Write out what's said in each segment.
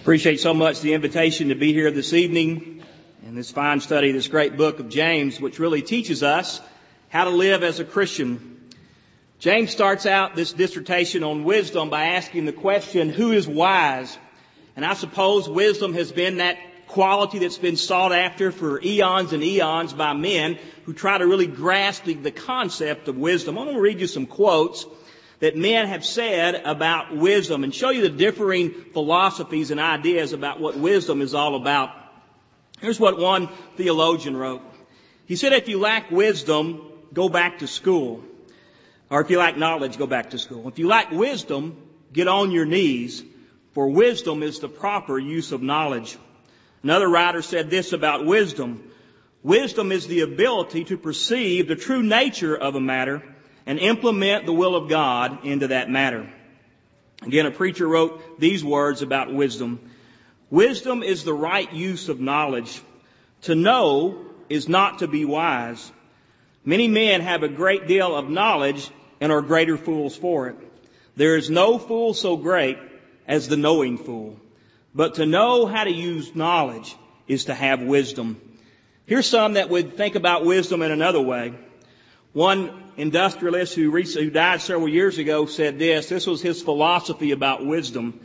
Appreciate so much the invitation to be here this evening in this fine study, this great book of James, which really teaches us how to live as a Christian. James starts out this dissertation on wisdom by asking the question, who is wise? And I suppose wisdom has been that quality that's been sought after for eons and eons by men who try to really grasp the concept of wisdom. I'm going to read you some quotes that men have said about wisdom and show you the differing philosophies and ideas about what wisdom is all about. Here's what one theologian wrote. He said, if you lack wisdom, go back to school. Or if you lack knowledge, go back to school. If you lack wisdom, get on your knees, for wisdom is the proper use of knowledge. Another writer said this about wisdom. Wisdom is the ability to perceive the true nature of a matter and implement the will of God into that matter. Again, a preacher wrote these words about wisdom. Wisdom is the right use of knowledge. To know is not to be wise. Many men have a great deal of knowledge and are greater fools for it. There is no fool so great as the knowing fool. But to know how to use knowledge is to have wisdom. Here's some that would think about wisdom in another way. One industrialist who died several years ago said this. This was his philosophy about wisdom.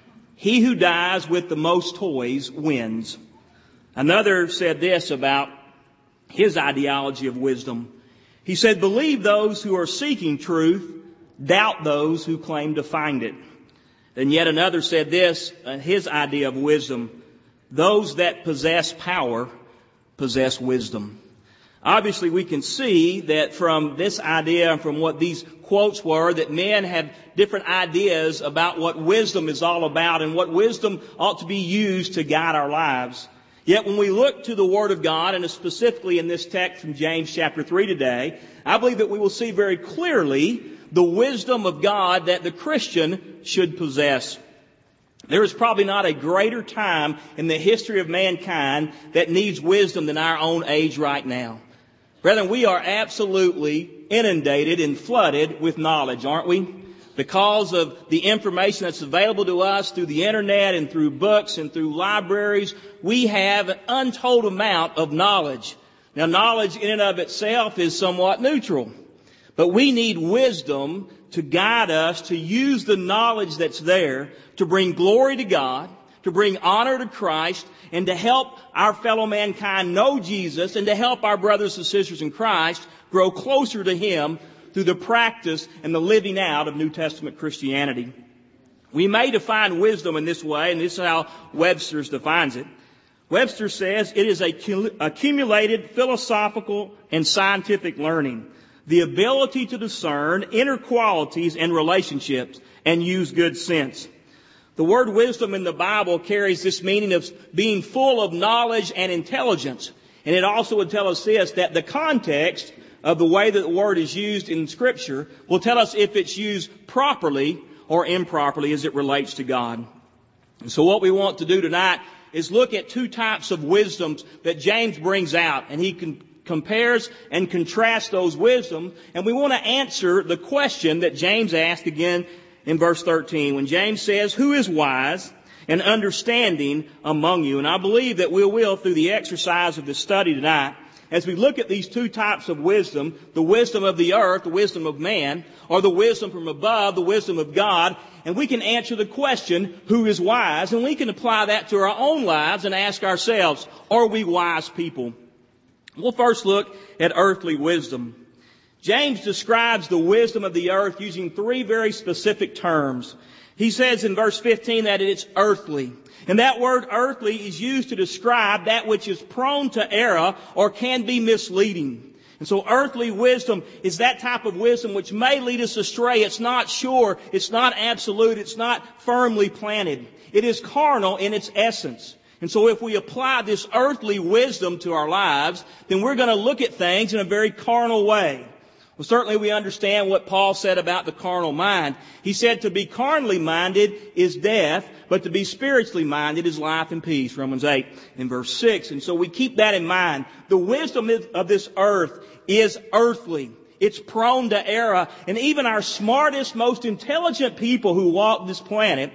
He who dies with the most toys wins. Another said this about his ideology of wisdom. He said, believe those who are seeking truth, doubt those who claim to find it. And yet another said this, his idea of wisdom. Those that possess power possess wisdom. Obviously, we can see that from this idea and from what these quotes were, that men have different ideas about what wisdom is all about and what wisdom ought to be used to guide our lives. Yet when we look to the Word of God, and specifically in this text from James chapter 3 today, I believe that we will see very clearly the wisdom of God that the Christian should possess. There is probably not a greater time in the history of mankind that needs wisdom than our own age right now. Brethren, we are absolutely inundated and flooded with knowledge, aren't we? Because of the information that's available to us through the internet and through books and through libraries, we have an untold amount of knowledge. Now, knowledge in and of itself is somewhat neutral, but we need wisdom to guide us to use the knowledge that's there to bring glory to God, to bring honor to Christ, and to help our fellow mankind know Jesus, and to help our brothers and sisters in Christ grow closer to Him through the practice and the living out of New Testament Christianity. We may define wisdom in this way, and this is how Webster's defines it. Webster says it is accumulated philosophical and scientific learning, the ability to discern inner qualities and relationships and use good sense. The word wisdom in the Bible carries this meaning of being full of knowledge and intelligence. And it also would tell us this, that the context of the way that the word is used in Scripture will tell us if it's used properly or improperly as it relates to God. And so what we want to do tonight is look at two types of wisdoms that James brings out. And he compares and contrasts those wisdoms. And we want to answer the question that James asked again in verse 13, when James says, who is wise and understanding among you? And I believe that we will, through the exercise of this study tonight, as we look at these two types of wisdom, the wisdom of the earth, the wisdom of man, or the wisdom from above, the wisdom of God, and we can answer the question, who is wise? And we can apply that to our own lives and ask ourselves, are we wise people? We'll first look at earthly wisdom. James describes the wisdom of the earth using three very specific terms. He says in verse 15 that it's earthly. And that word earthly is used to describe that which is prone to error or can be misleading. And so earthly wisdom is that type of wisdom which may lead us astray. It's not sure. It's not absolute. It's not firmly planted. It is carnal in its essence. And so if we apply this earthly wisdom to our lives, then we're going to look at things in a very carnal way. Well, certainly we understand what Paul said about the carnal mind. He said to be carnally minded is death, but to be spiritually minded is life and peace, Romans 8 and verse 6. And so we keep that in mind. The wisdom of this earth is earthly. It's prone to error. And even our smartest, most intelligent people who walk this planet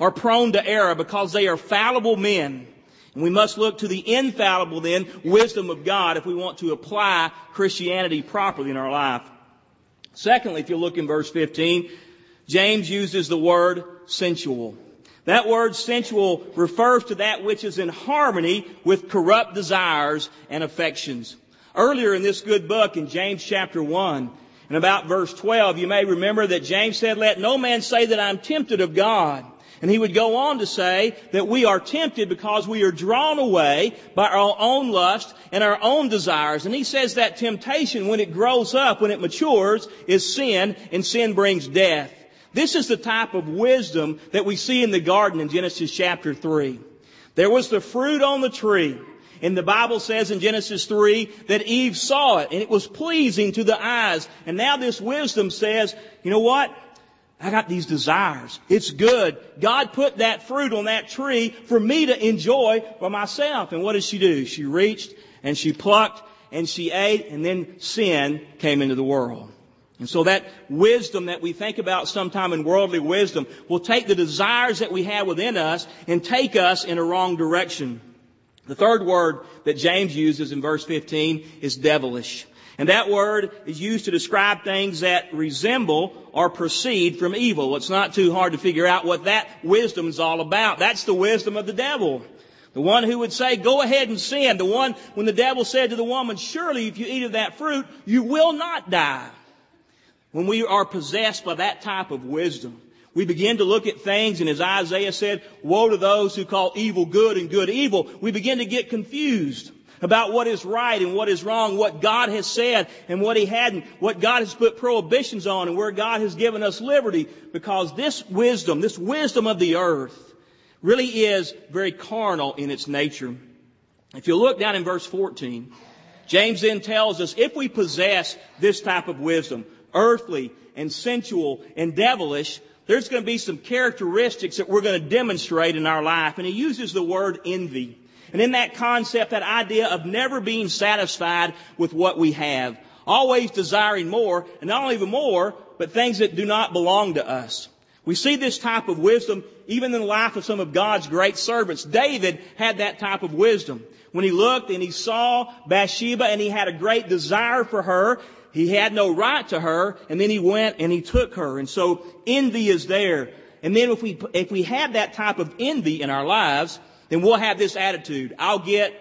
are prone to error because they are fallible men. And we must look to the infallible, then, wisdom of God if we want to apply Christianity properly in our life. Secondly, if you look in verse 15, James uses the word sensual. That word sensual refers to that which is in harmony with corrupt desires and affections. Earlier in this good book, in James chapter 1, and about verse 12, you may remember that James said, "Let no man say that I'm tempted of God." And he would go on to say that we are tempted because we are drawn away by our own lust and our own desires. And he says that temptation, when it grows up, when it matures, is sin, and sin brings death. This is the type of wisdom that we see in the garden in Genesis chapter 3. There was the fruit on the tree. And the Bible says in Genesis 3 that Eve saw it and it was pleasing to the eyes. And now this wisdom says, you know what? I got these desires. It's good. God put that fruit on that tree for me to enjoy by myself. And what did she do? She reached and she plucked and she ate, and then sin came into the world. And so that wisdom that we think about sometime in worldly wisdom will take the desires that we have within us and take us in a wrong direction. The third word that James uses in verse 15 is devilish. And that word is used to describe things that resemble or proceed from evil. It's not too hard to figure out what that wisdom is all about. That's the wisdom of the devil. The one who would say, go ahead and sin. The one when the devil said to the woman, surely if you eat of that fruit, you will not die. When we are possessed by that type of wisdom, we begin to look at things, and as Isaiah said, woe to those who call evil good and good evil. We begin to get confused about what is right and what is wrong, what God has said and what He hadn't, what God has put prohibitions on and where God has given us liberty, because this wisdom of the earth really is very carnal in its nature. If you look down in verse 14, James then tells us if we possess this type of wisdom, earthly and sensual and devilish, there's going to be some characteristics that we're going to demonstrate in our life. And he uses the word envy. And in that concept, that idea of never being satisfied with what we have, always desiring more, and not only the more, but things that do not belong to us. We see this type of wisdom even in the life of some of God's great servants. David had that type of wisdom. When he looked and he saw Bathsheba and he had a great desire for her, he had no right to her, and then he went and he took her. And so envy is there. And then if we have that type of envy in our lives, then we'll have this attitude. I'll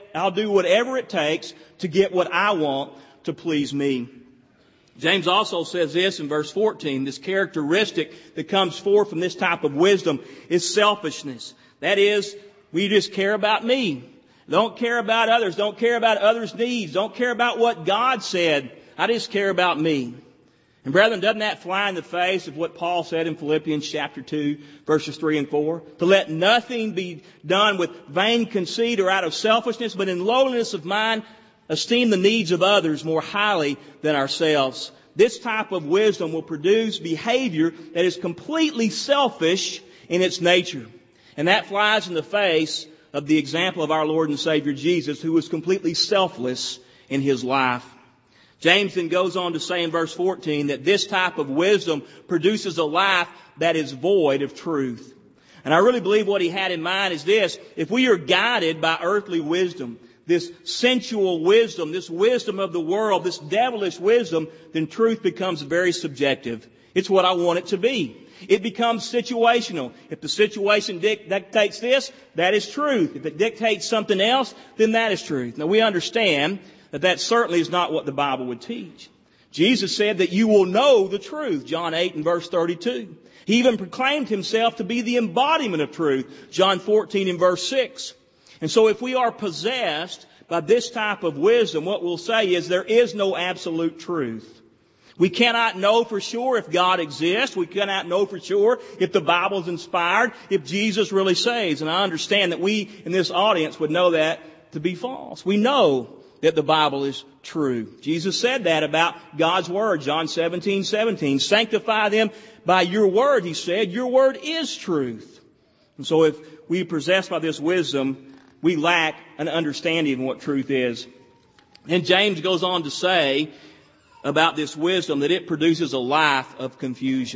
do whatever it takes to get what I want to please me. James also says this in verse 14, this characteristic that comes forth from this type of wisdom is selfishness. That is, we just care about me. Don't care about others. Don't care about others' needs. Don't care about what God said. I just care about me. And brethren, doesn't that fly in the face of what Paul said in Philippians chapter 2, verses 3 and 4? To let nothing be done with vain conceit or out of selfishness, but in lowliness of mind, esteem the needs of others more highly than ourselves. This type of wisdom will produce behavior that is completely selfish in its nature. And that flies in the face of the example of our Lord and Savior Jesus, who was completely selfless in His life. James then goes on to say in verse 14 that this type of wisdom produces a life that is void of truth. And I really believe what he had in mind is this: if we are guided by earthly wisdom, this sensual wisdom, this wisdom of the world, this devilish wisdom, then truth becomes very subjective. It's what I want it to be. It becomes situational. If the situation dictates this, that is truth. If it dictates something else, then that is truth. Now we understand that certainly is not what the Bible would teach. Jesus said that you will know the truth, John 8 and verse 32. He even proclaimed himself to be the embodiment of truth, John 14 and verse 6. And so if we are possessed by this type of wisdom, what we'll say is there is no absolute truth. We cannot know for sure if God exists. We cannot know for sure if the Bible is inspired, if Jesus really saves. And I understand that we in this audience would know that to be false. We know that the Bible is true. Jesus said that about God's Word, John 17:17. Sanctify them by your word, he said. Your word is truth. And so if we possess by this wisdom, we lack an understanding of what truth is. And James goes on to say about this wisdom that it produces a life of confusion.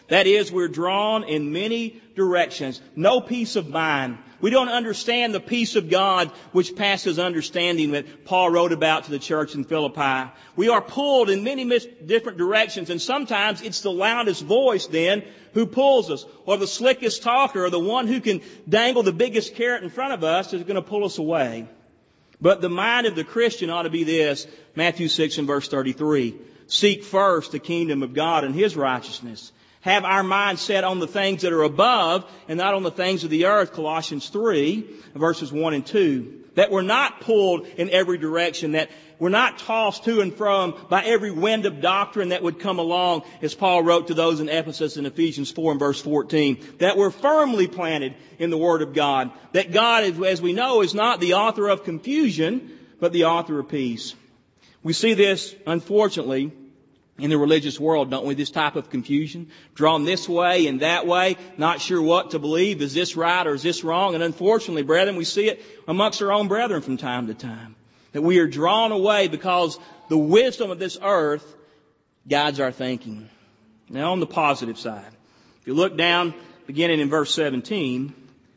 That is, we're drawn in many directions. No peace of mind. We don't understand the peace of God which passes understanding that Paul wrote about to the church in Philippi. We are pulled in many different directions, and sometimes it's the loudest voice then who pulls us, or the slickest talker, or the one who can dangle the biggest carrot in front of us is going to pull us away. But the mind of the Christian ought to be this, Matthew 6 and verse 33. Seek first the kingdom of God and His righteousness. Have our mind set on the things that are above and not on the things of the earth, Colossians 3, verses 1 and 2. That we're not pulled in every direction, that we're not tossed to and from by every wind of doctrine that would come along, as Paul wrote to those in Ephesus in Ephesians 4 and verse 14. That we're firmly planted in the Word of God. That God, as we know, is not the author of confusion, but the author of peace. We see this, unfortunately, in the religious world, don't we? This type of confusion. Drawn this way and that way. Not sure what to believe. Is this right or is this wrong? And unfortunately, brethren, we see it amongst our own brethren from time to time. That we are drawn away because the wisdom of this earth guides our thinking. Now on the positive side, if you look down, beginning in verse 17,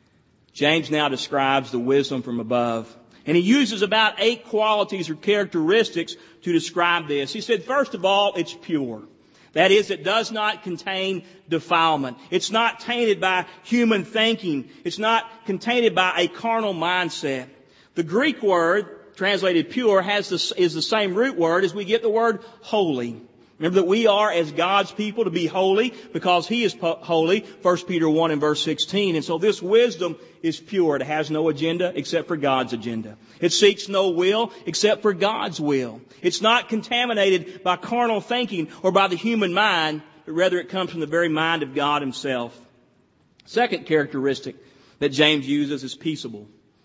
James now describes the wisdom from above. And he uses about 8 qualities or characteristics to describe this. He said, first of all, it's pure. That is, it does not contain defilement. It's not tainted by human thinking. It's not contained by a carnal mindset. The Greek word, translated pure, is the same root word as we get the word holy. Remember that we are, as God's people, to be holy because He is holy, 1 Peter 1 and verse 16. And so this wisdom is pure. It has no agenda except for God's agenda. It seeks no will except for God's will. It's not contaminated by carnal thinking or by the human mind, but rather it comes from the very mind of God Himself. Second characteristic that James uses is peaceable.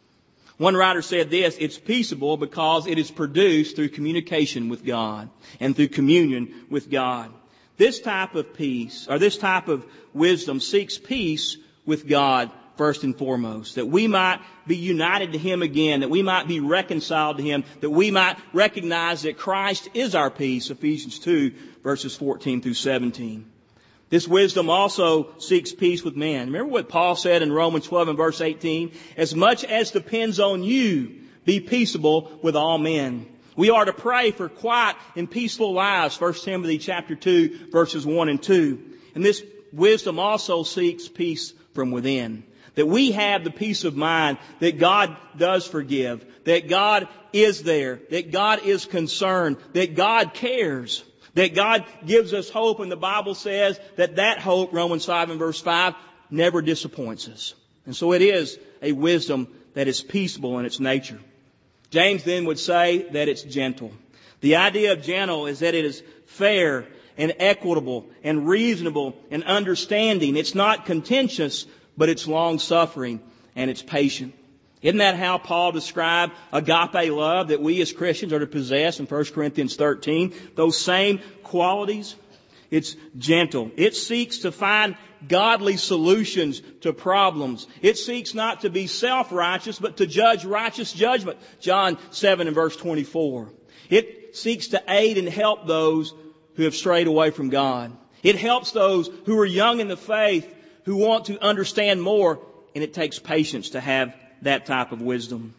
One writer said this, it's peaceable because it is produced through communication with God and through communion with God. This type of peace, or this type of wisdom, seeks peace with God first and foremost. That we might be united to Him again, that we might be reconciled to Him, that we might recognize that Christ is our peace, Ephesians 2, verses 14 through 17. This wisdom also seeks peace with man. Remember what Paul said in Romans 12 and verse 18? As much as depends on you, be peaceable with all men. We are to pray for quiet and peaceful lives, 1 Timothy chapter 2, verses 1 and 2. And this wisdom also seeks peace from within. That we have the peace of mind that God does forgive, that God is there, that God is concerned, that God cares. That God gives us hope, and the Bible says that hope, Romans 5 and verse 5, never disappoints us. And so it is a wisdom that is peaceable in its nature. James then would say that it's gentle. The idea of gentle is that it is fair and equitable and reasonable and understanding. It's not contentious, but it's long-suffering and it's patient. Isn't that how Paul described agape love that we as Christians are to possess in 1 Corinthians 13? Those same qualities. It's gentle. It seeks to find godly solutions to problems. It seeks not to be self-righteous, but to judge righteous judgment. John 7 and verse 24. It seeks to aid and help those who have strayed away from God. It helps those who are young in the faith, who want to understand more, and it takes patience to have that type of wisdom.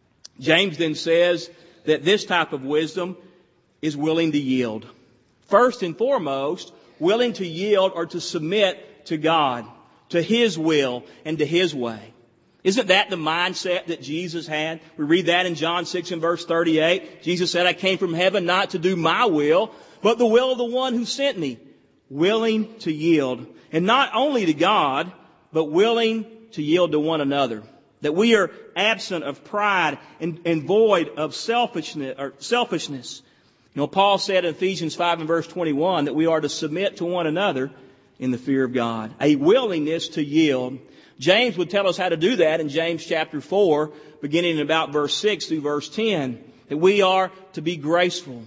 James then says that this type of wisdom is willing to yield. First and foremost, willing to yield or to submit to God, to His will and to His way. Isn't that the mindset that Jesus had? We read that in John 6 and verse 38. Jesus said, I came from heaven not to do my will, but the will of the one who sent me. Willing to yield. And not only to God, but willing to yield to one another. That we are absent of pride and void of selfishness. You know, Paul said in Ephesians 5 and verse 21 that we are to submit to one another in the fear of God. A willingness to yield. James would tell us how to do that in James chapter 4, beginning in about verse 6 through verse 10. That we are to be graceful.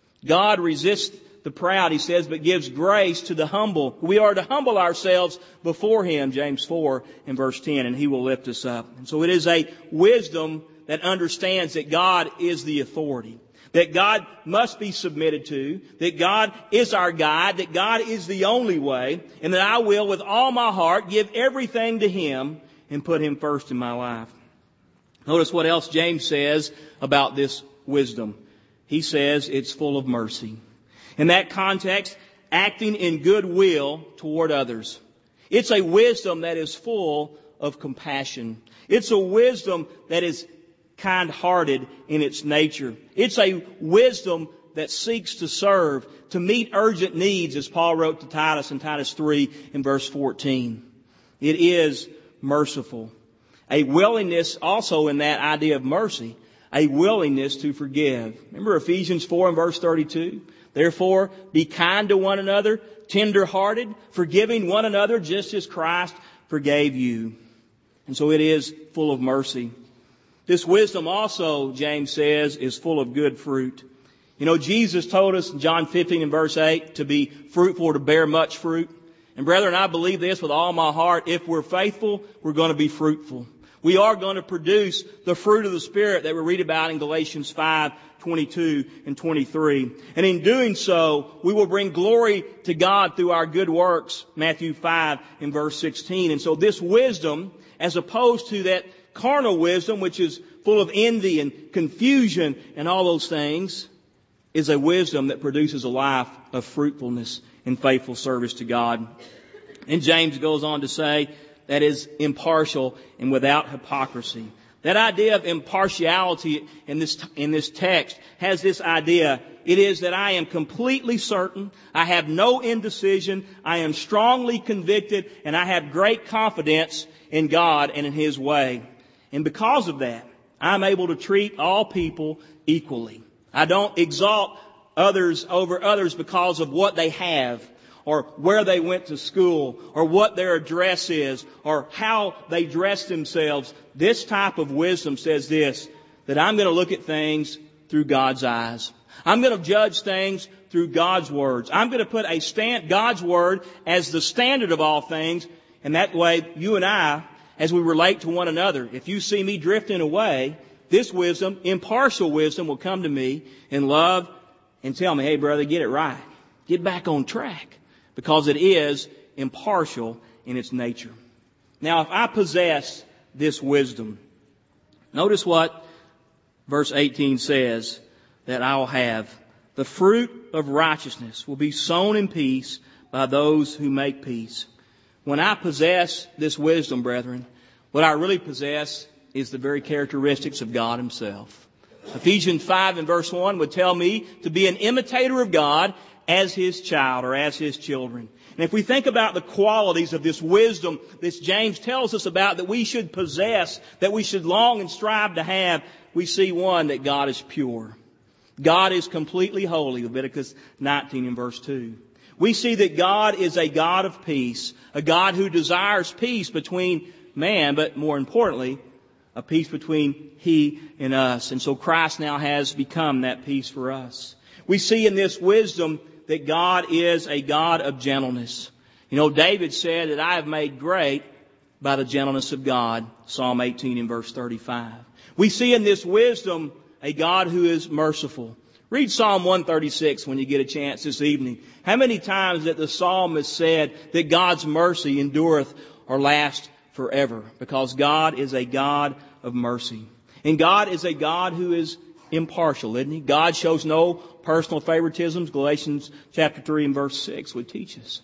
God resists the proud, he says, but gives grace to the humble. We are to humble ourselves before Him, James 4 and verse 10, and He will lift us up. And so it is a wisdom that understands that God is the authority, that God must be submitted to, that God is our guide, that God is the only way, and that I will with all my heart give everything to Him and put Him first in my life. Notice what else James says about this wisdom. He says it's full of mercy. In that context, acting in goodwill toward others. It's a wisdom that is full of compassion. It's a wisdom that is kind-hearted in its nature. It's a wisdom that seeks to serve, to meet urgent needs, as Paul wrote to Titus in Titus 3 in verse 14. It is merciful. A willingness also in that idea of mercy, a willingness to forgive. Remember Ephesians 4 and verse 32? Therefore, be kind to one another, tender-hearted, forgiving one another just as Christ forgave you. And so it is full of mercy. This wisdom also, James says, is full of good fruit. You know, Jesus told us in John 15 and verse 8 to be fruitful, to bear much fruit. And brethren, I believe this with all my heart. If we're faithful, we're going to be fruitful. We are going to produce the fruit of the Spirit that we read about in Galatians 5:22 and 23. And in doing so, we will bring glory to God through our good works, Matthew 5 and verse 16. And so this wisdom, as opposed to that carnal wisdom, which is full of envy and confusion and all those things, is a wisdom that produces a life of fruitfulness and faithful service to God. And James goes on to say that is impartial and without hypocrisy. That idea of impartiality in this text has this idea. It is that I am completely certain, I have no indecision, I am strongly convicted, and I have great confidence in God and in His way. And because of that, I'm able to treat all people equally. I don't exalt others over others because of what they have, or where they went to school, or what their address is, or how they dress themselves. This type of wisdom says this, that I'm going to look at things through God's eyes. I'm going to judge things through God's words. I'm going to put God's word as the standard of all things, and that way you and I, as we relate to one another, if you see me drifting away, this wisdom, impartial wisdom, will come to me in love and tell me, hey brother, get it right. Get back on track. Because it is impartial in its nature. Now, if I possess this wisdom, notice what verse 18 says that I'll have. The fruit of righteousness will be sown in peace by those who make peace. When I possess this wisdom, brethren, what I really possess is the very characteristics of God Himself. Ephesians 5 and verse 1 would tell me to be an imitator of God as His child or as His children. And if we think about the qualities of this wisdom that James tells us about that we should possess, that we should long and strive to have, we see one, that God is pure. God is completely holy, Leviticus 19 and verse 2. We see that God is a God of peace, a God who desires peace between man, but more importantly, a peace between He and us. And so Christ now has become that peace for us. We see in this wisdom that God is a God of gentleness. You know, David said that I have made great by the gentleness of God. Psalm 18 and verse 35. We see in this wisdom a God who is merciful. Read Psalm 136 when you get a chance this evening. How many times that the psalmist said that God's mercy endureth or lasts forever? Because God is a God of mercy. And God is a God who is impartial, isn't He? God shows no personal favoritisms. Galatians chapter 3 and verse 6 would teach us.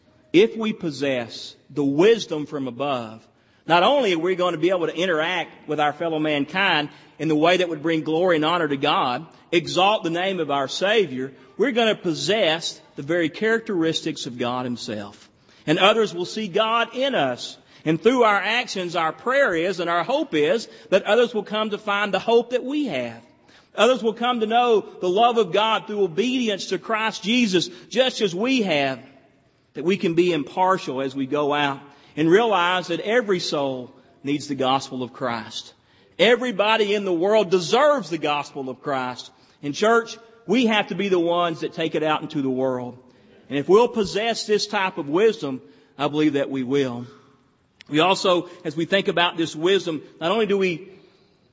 If we possess the wisdom from above, not only are we going to be able to interact with our fellow mankind in the way that would bring glory and honor to God, exalt the name of our Savior, we're going to possess the very characteristics of God Himself. And others will see God in us. And through our actions, our prayer is and our hope is that others will come to find the hope that we have. Others will come to know the love of God through obedience to Christ Jesus, just as we have. That we can be impartial as we go out and realize that every soul needs the gospel of Christ. Everybody in the world deserves the gospel of Christ. In church, we have to be the ones that take it out into the world. And if we'll possess this type of wisdom, I believe that we will. We also, as we think about this wisdom, not only do we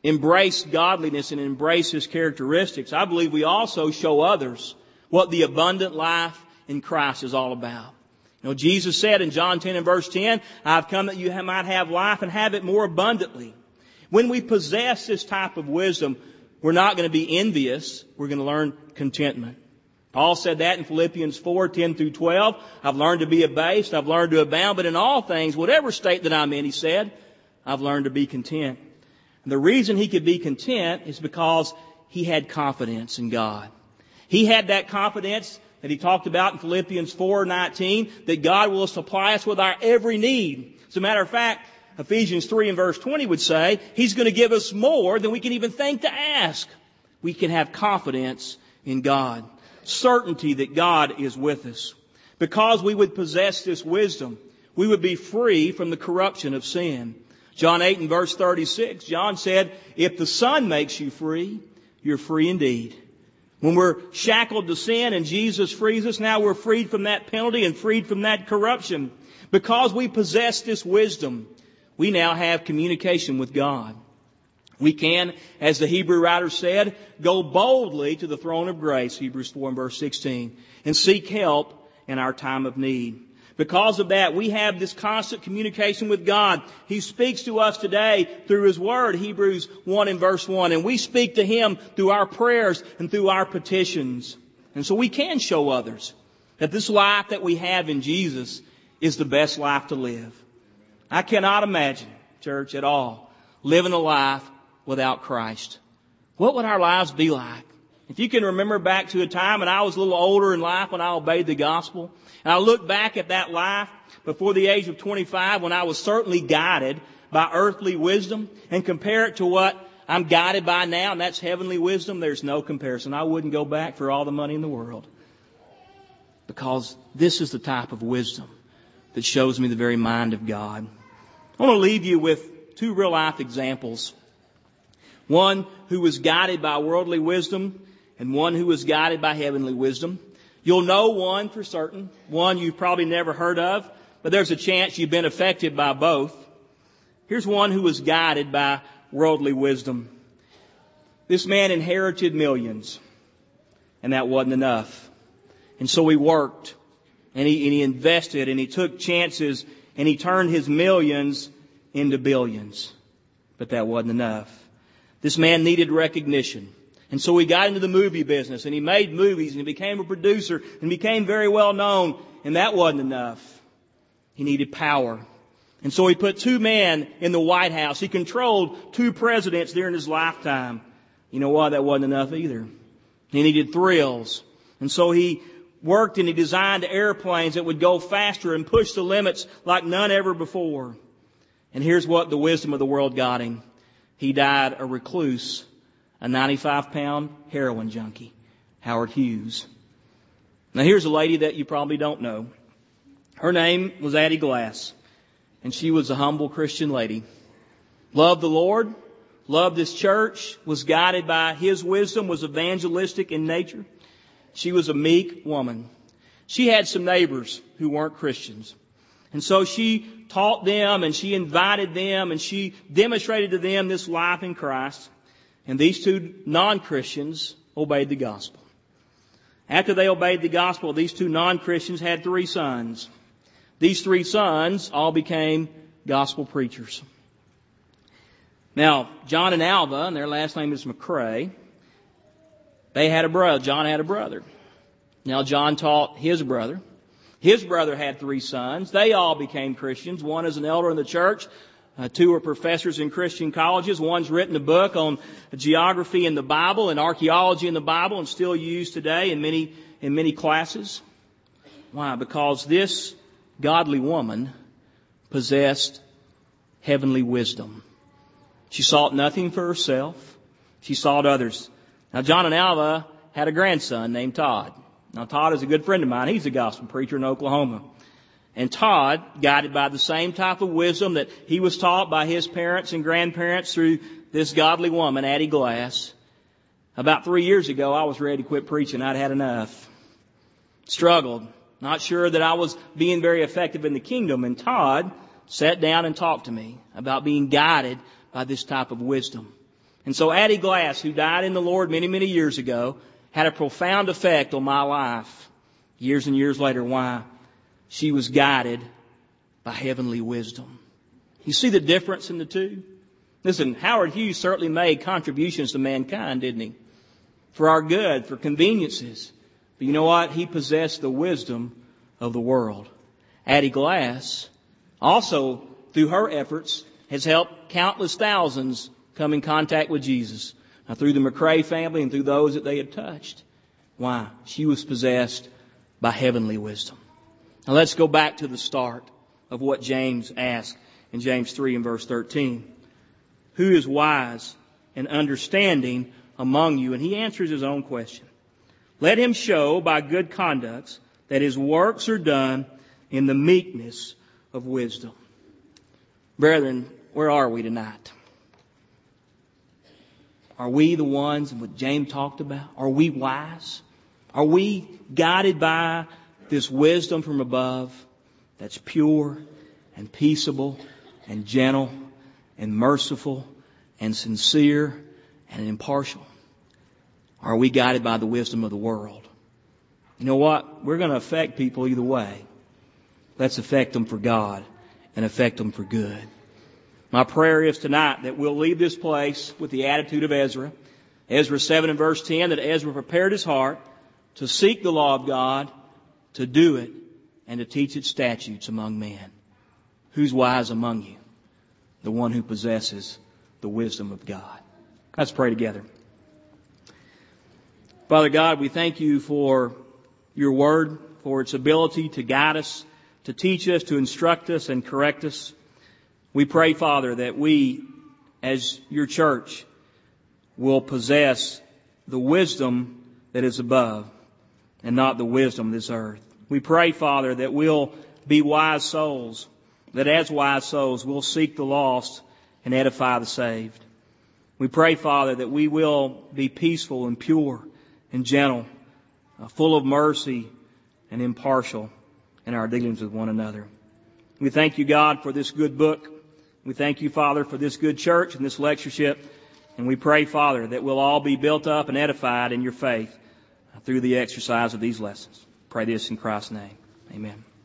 embrace godliness and embrace His characteristics, I believe we also show others what the abundant life in Christ is all about. You know, Jesus said in John 10 and verse 10, I've come that you might have life and have it more abundantly. When we possess this type of wisdom, we're not going to be envious. We're going to learn contentment. Paul said that in Philippians 4, 10 through 12. I've learned to be abased. I've learned to abound. But in all things, whatever state that I'm in, he said, I've learned to be content. And the reason he could be content is because he had confidence in God. He had that confidence that he talked about in Philippians 4:19, that God will supply us with our every need. As a matter of fact, Ephesians 3 and verse 20 would say, He's going to give us more than we can even think to ask. We can have confidence in God. Certainty that God is with us. Because we would possess this wisdom, we would be free from the corruption of sin. John 8 and verse 36, John said, if the Son makes you free, you're free indeed. When we're shackled to sin and Jesus frees us, now we're freed from that penalty and freed from that corruption. Because we possess this wisdom, we now have communication with God. We can, as the Hebrew writer said, go boldly to the throne of grace, Hebrews 4 and verse 16, and seek help in our time of need. Because of that, we have this constant communication with God. He speaks to us today through His Word, Hebrews 1 and verse 1. And we speak to Him through our prayers and through our petitions. And so we can show others that this life that we have in Jesus is the best life to live. I cannot imagine, church, at all, living a life without Christ. What would our lives be like? If you can remember back to a time when I was a little older in life when I obeyed the gospel, and I look back at that life before the age of 25 when I was certainly guided by earthly wisdom, and compare it to what I'm guided by now, and that's heavenly wisdom, there's no comparison. I wouldn't go back for all the money in the world. Because this is the type of wisdom that shows me the very mind of God. I want to leave you with two real life examples. One who was guided by worldly wisdom and one who was guided by heavenly wisdom. You'll know one for certain. One you've probably never heard of, but there's a chance you've been affected by both. Here's one who was guided by worldly wisdom. This man inherited millions, and that wasn't enough. And so he worked, and he invested, and he took chances, and he turned his millions into billions. But that wasn't enough. This man needed recognition. And so he got into the movie business, and he made movies, and he became a producer, and became very well known, and that wasn't enough. He needed power. And so he put two men in the White House. He controlled two presidents during his lifetime. You know what? That wasn't enough either. He needed thrills. And so he worked and he designed airplanes that would go faster and push the limits like none ever before. And here's what the wisdom of the world got him. He died a recluse, a 95-pound heroin junkie, Howard Hughes. Now here's a lady that you probably don't know. Her name was Addie Glass, and she was a humble Christian lady. Loved the Lord, loved His church, was guided by His wisdom, was evangelistic in nature. She was a meek woman. She had some neighbors who weren't Christians. And so she taught them and she invited them and she demonstrated to them this life in Christ. And these two non-Christians obeyed the gospel. After they obeyed the gospel, these two non-Christians had 3 sons. These 3 sons all became gospel preachers. Now, John and Alva, and their last name is McCrae, they had a brother. John had a brother. Now, John taught his brother. His brother had 3 sons. They all became Christians. One is an elder in the church. 2 are professors in Christian colleges. One's written a book on geography in the Bible and archaeology in the Bible and still used today in many classes. Why? Because this godly woman possessed heavenly wisdom. She sought nothing for herself. She sought others. Now, John and Alva had a grandson named Todd. Now, Todd is a good friend of mine. He's a gospel preacher in Oklahoma. And Todd, guided by the same type of wisdom that he was taught by his parents and grandparents through this godly woman, Addie Glass, about 3 years ago, I was ready to quit preaching. I'd had enough. Struggled. Not sure that I was being very effective in the kingdom. And Todd sat down and talked to me about being guided by this type of wisdom. And so Addie Glass, who died in the Lord many, many years ago, had a profound effect on my life years and years later. Why? She was guided by heavenly wisdom. You see the difference in the two? Listen, Howard Hughes certainly made contributions to mankind, didn't he? For our good, for conveniences. But you know what? He possessed the wisdom of the world. Addie Glass also, through her efforts, has helped countless thousands come in contact with Jesus. Now, through the McCrae family and through those that they had touched. Why? She was possessed by heavenly wisdom. Now let's go back to the start of what James asked in James 3 and verse 13. Who is wise and understanding among you? And he answers his own question. Let him show by good conduct that his works are done in the meekness of wisdom. Brethren, where are we tonight? Are we the ones what James talked about? Are we wise? Are we guided by this wisdom from above that's pure and peaceable and gentle and merciful and sincere and impartial? Are we guided by the wisdom of the world? You know what? We're going to affect people either way. Let's affect them for God and affect them for good. My prayer is tonight that we'll leave this place with the attitude of Ezra. Ezra 7 and verse 10, that Ezra prepared his heart to seek the law of God, to do it, and to teach its statutes among men. Who's wise among you? The one who possesses the wisdom of God. Let's pray together. Father God, we thank you for your word, for its ability to guide us, to teach us, to instruct us, and correct us. We pray, Father, that we, as your church, will possess the wisdom that is above and not the wisdom of this earth. We pray, Father, that we'll be wise souls, that as wise souls we'll seek the lost and edify the saved. We pray, Father, that we will be peaceful and pure and gentle, full of mercy and impartial in our dealings with one another. We thank you, God, for this good book. We thank you, Father, for this good church and this lectureship. And we pray, Father, that we'll all be built up and edified in your faith through the exercise of these lessons. Pray this in Christ's name. Amen.